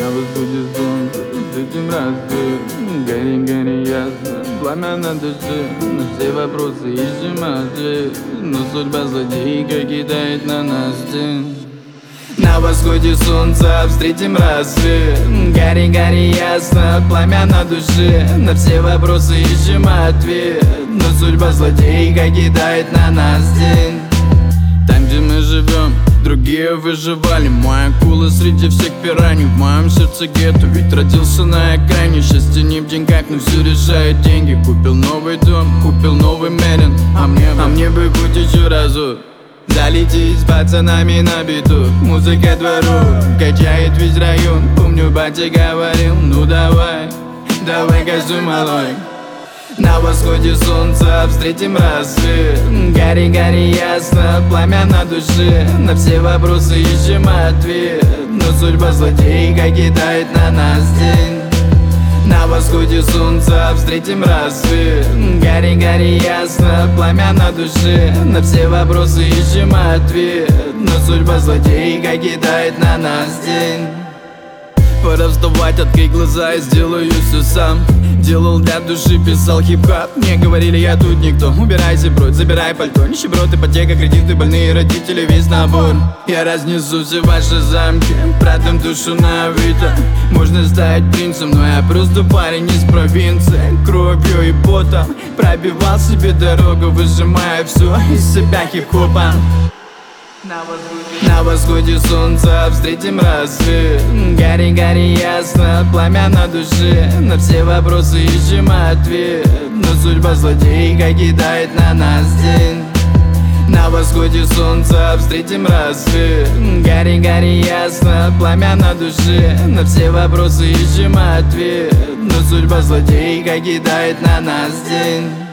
На восходе солнца встретим рассвет. Гори, гори ясно, пламя на душе. На все вопросы ищем ответ. Но судьба злодейка кидает на нас тень. На восходе солнца встретим рассвет. Гори, гори ясно, пламя на душе. На все вопросы ищем ответ. Но судьба злодейка кидает на нас тень. Там, где мы живем, другие выживали. Моя акула среди всех пираний. В моем сердце гетто, ведь родился на экране. Счастье не в деньгах, но все решает деньги. Купил новый дом, купил новый Мерин. А мне бы хоть еще разок залететь с пацанами на биту. Музыка двору качает весь район. Помню, батя говорил, ну давай, давай газуй, малой. На восходе солнца встретим рассвет. Гори, гори ясно, пламя на душе. На все вопросы ищем ответ. Но судьба злодейка кидает на нас тень. На восходе солнца встретим рассвет. Гори, гори ясно, пламя на душе. На все вопросы ищем ответ. Но судьба злодейка кидает на нас тень. Пора вставать, открой глаза и сделаю все сам. Делал для души, писал хип-хоп. Мне говорили, я тут никто. Убирайся прочь, забирай пальто. Нищеброд, ипотека, кредиты, больные родители, весь набор. Я разнесу все ваши замки, продам душу на авито. Можно стать принцем, но я просто парень из провинции. Кровью и потом пробивал себе дорогу, выжимая все из себя хип-хопом. На восходе солнца встретим рассвет. Гори, гори ясно, пламя на душе. На все вопросы ищем ответ. Но судьба злодейка кидает на нас тень. На восходе солнца встретим рассвет. Гори, гори ясно, пламя на душе. На все вопросы ищем ответ. Но судьба злодейка кидает на нас тень.